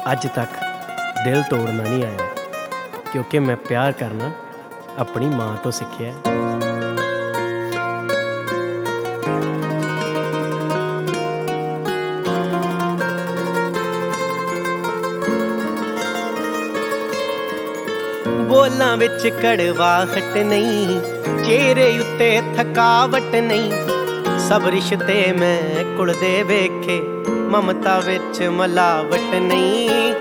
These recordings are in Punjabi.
ਅੱਜ ਤੱਕ ਦਿਲ ਤੋੜਨਾ ਨਹੀਂ ਆਇਆ, ਕਿਉਂਕਿ ਮੈਂ ਪਿਆਰ ਕਰਨਾ ਆਪਣੀ ਮਾਂ ਤੋਂ ਸਿੱਖਿਆ। ਬੋਲਾਂ ਵਿੱਚ ਕੜਵਾਹਟ ਨਹੀਂ, ਚਿਹਰੇ ਉੱਤੇ ਥਕਾਵਟ ਨਹੀਂ, ਸਭ ਰਿਸ਼ਤੇ ਮੈਂ ਕੁਲਦੇ ਵੇਖੇ, ਮਮਤਾ ਵਿੱਚ ਮਿਲਾਵਟ ਨਹੀਂ।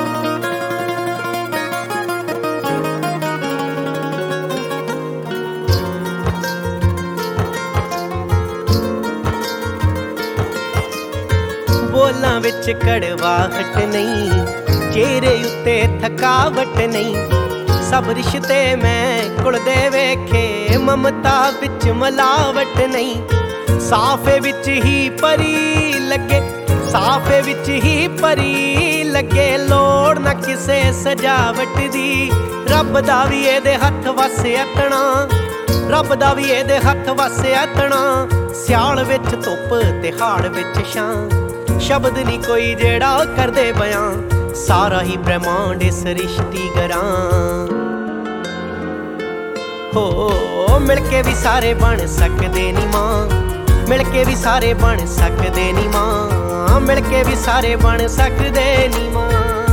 ਬੋਲਾਂ ਵਿੱਚ ਕੜਵਾਹਟ ਨਹੀਂ, ਚਿਹਰੇ ਉੱਤੇ ਥਕਾਵਟ ਨਹੀਂ, ਸਭ ਰਿਸ਼ਤੇ ਮੈਂ ਕੁਲਦੇ ਵੇਖੇ, ਮਮਤਾ ਵਿੱਚ ਮਿਲਾਵਟ ਨਹੀਂ। ਸਾਫੇ ਵਿੱਚ ਹੀ ਪਰੀ ਲੱਗੇ, ਸਾਫੇ ਵਿੱਚ ਹੀ ਪਰੀ ਲੱਗੇ, ਲੋੜ ਨਾ ਕਿਸੇ ਸਜਾਵਟ ਦੀ। ਰੱਬ ਦਾ ਵੀ ਇਹਦੇ ਹੱਥ ਵਸ ਅਤਣਾ, ਰੱਬ ਦਾ ਵੀ ਇਹਦੇ ਹੱਥ ਵਸ ਅਤਣਾ। ਸਿਆਲ ਵਿੱਚ ਧੁੱਪ ਤੇ ਹਾੜ ਵਿੱਚ ਛਾਂ, ਸ਼ਬਦ ਨਹੀਂ ਕੋਈ ਜਿਹੜਾ ਕਰਦੇ ਬਿਆਂ, ਸਾਰਾ ਹੀ ਬ੍ਰਹਮਾਂਡ ਇਸ ਸ੍ਰਿਸ਼ਟੀ ਗਰਾਂ। ਹੋ ਮਿਲ ਕੇ ਵੀ ਸਾਰੇ ਬਣ ਸਕਦੇ ਨੀ ਮਾਂ, ਮਿਲ ਕੇ ਵੀ ਸਾਰੇ ਬਣ ਸਕਦੇ ਨੀ ਮਾਂ, ਮਿਲ ਕੇ ਵੀ ਸਾਰੇ ਬਣ ਸਕਦੇ ਨੀ ਮਾਂ।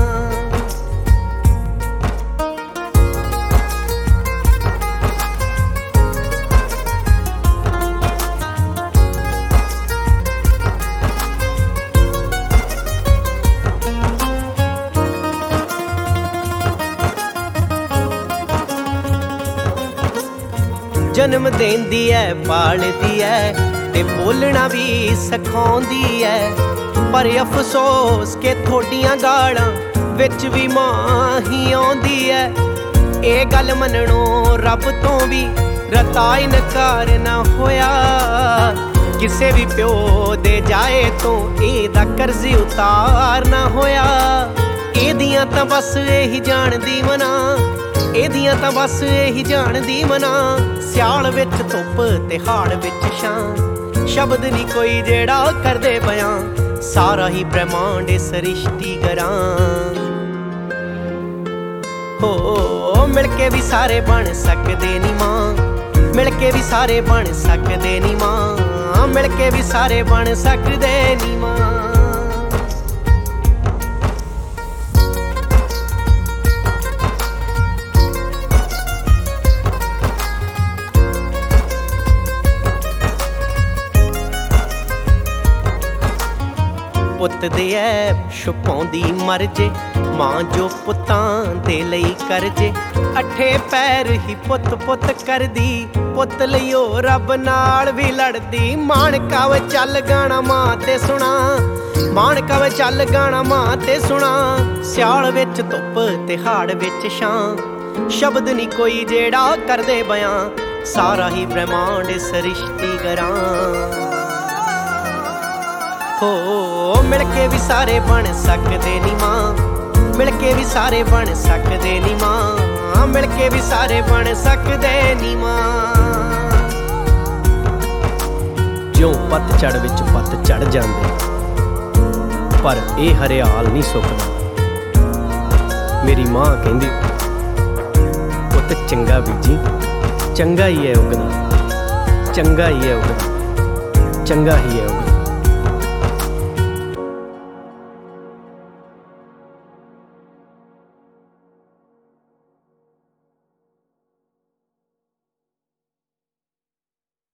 ਜਨਮ ਦੇਂਦੀ ਐ, ਪਾਲਦੀ ਐ, ਤੇ ਬੋਲਣਾ ਵੀ ਸਿਖਾਉਂਦੀ ਐ, ਪਰ ਅਫਸੋਸ ਕਿ ਥੋਡੀਆਂ ਗਾਲਾਂ ਵਿੱਚ ਵੀ ਮਾਂ ਹੀ ਆਉਂਦੀ ਐ। ਇਹ ਗੱਲ ਮੰਨਣੋਂ ਰੱਬ ਤੋਂ ਵੀ ਰਤਾ ਇਨਕਾਰ ਨਾ ਹੋਇਆ, ਕਿਸੇ ਵੀ ਪਿਓ ਦੇ ਜਾਏ ਤੋਂ ਇਹਦਾ ਕਰਜ਼ ਉਤਾਰ ਨਾ ਹੋਇਆ। ਇਹਦੀਆਂ ਤਾਂ ਬਸ ਇਹੀ ਜਾਣਦੀ ਮਨਾ, ਇਹਦੀਆਂ ਤਾਂ ਬਸ ਇਹੀ ਜਾਣਦੀ ਮਨਾ। ਸਿਆਲ ਵਿੱਚ ਧੁੱਪ ਤੇ ਹਾੜ ਵਿੱਚ ਛਾਂ, ਸ਼ਬਦ ਨਹੀਂ ਕੋਈ ਜਿਹੜਾ ਕਰਦੇ ਬਿਆਂ, ਸਾਰਾ ਹੀ ਬ੍ਰਹਮਾਂਡ ਇਸ ਸ੍ਰਿਸ਼ਟੀ ਗਰਾਂ। ਹੋ ਮਿਲ ਕੇ ਵੀ ਸਾਰੇ ਬਣ ਸਕਦੇ ਨੀ ਮਾਂ, ਮਿਲ ਕੇ ਵੀ ਸਾਰੇ ਬਣ ਸਕਦੇ ਨੀ ਮਾਂ, ਮਿਲ ਕੇ ਵੀ ਸਾਰੇ ਬਣ ਸਕਦੇ ਨੀ ਮਾਂ। ਪੁੱਤ ਦੇ ਐਬ ਛੁਪਾਉਂਦੀ ਮਰ ਜੇ ਮਾਂ, ਜੋ ਪੁੱਤਾਂ ਦੇ ਲਈ ਕਰਜੇ। ਅੱਠੇ ਪੈਰ ਹੀ ਪੁੱਤ ਪੁੱਤ ਕਰਦੀ, ਪੁੱਤ ਲਈ ਉਹ ਰੱਬ ਨਾਲ ਵੀ ਲੜਦੀ। ਮਾਣਕਾ ਵੇ ਚੱਲ ਗਾਣਾ ਮਾਂ ਤੇ ਸੁਣਾ, ਮਾਣਕਾ ਵੇ ਚੱਲ ਗਾਣਾ ਮਾਂ ਤੇ ਸੁਣਾ। ਸਿਆਲ ਵਿੱਚ ਧੁੱਪ ਤੇ ਹਾੜ ਵਿੱਚ ਛਾਂ, ਸ਼ਬਦ ਨਹੀਂ ਕੋਈ ਜਿਹੜਾ ਕਰਦੇ ਬਿਆਂ, ਸਾਰਾ ਹੀ ਬ੍ਰਹਮਾਂਡ ਇਸ ਸ੍ਰਿਸ਼ਟੀ ਗਰਾਂ। ਹੋ ਮਿਲ ਕੇ ਵੀ ਸਾਰੇ ਬਣ ਸਕਦੇ ਨੀ ਮਾਂ, ਮਿਲ ਕੇ ਵੀ ਸਾਰੇ ਬਣ ਸਕਦੇ ਨੀ ਮਾਂ, ਮਿਲ ਕੇ ਵੀ ਸਾਰੇ ਬਣ ਸਕਦੇ ਨੀ ਮਾਂ। ਜਿਉਂ ਪਤਝੜ ਵਿੱਚ ਪੱਤ ਚੜ ਜਾਂਦੇ, ਪਰ ਇਹ ਹਰਿਆਲ ਨਹੀਂ ਸੁੱਕਦਾ। ਮੇਰੀ ਮਾਂ ਕਹਿੰਦੀ, ਪੁੱਤ ਚੰਗਾ ਬੀਜੀ, ਚੰਗਾ ਹੀ ਹੈ ਉਗਦਾ, ਚੰਗਾ ਹੀ ਹੈ ਉਗਦਾ, ਚੰਗਾ ਹੀ ਹੈ ਉਗਦਾ।